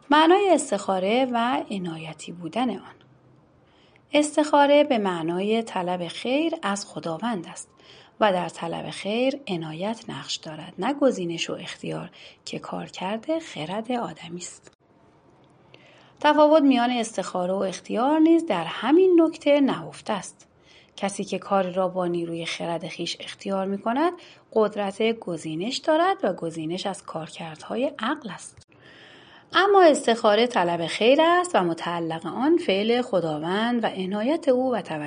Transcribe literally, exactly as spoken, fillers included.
معنای استخاره و عنایتی بودن آن. استخاره به معنای طلب خیر از خداوند است و در طلب خیر عنایت نقش دارد، نه گزینش و اختیار که کار کرده خرد آدمی است. تفاوت میان استخاره و اختیار نیز در همین نکته نهفته است. کسی که کاری را با نیروی خرد خیش اختیار می کند قدرت گزینش دارد و گزینش از کارکردهای عقل است. اما استخاره طلب خیر است و متعلق آن فعل خداوند و عنایت او و توجه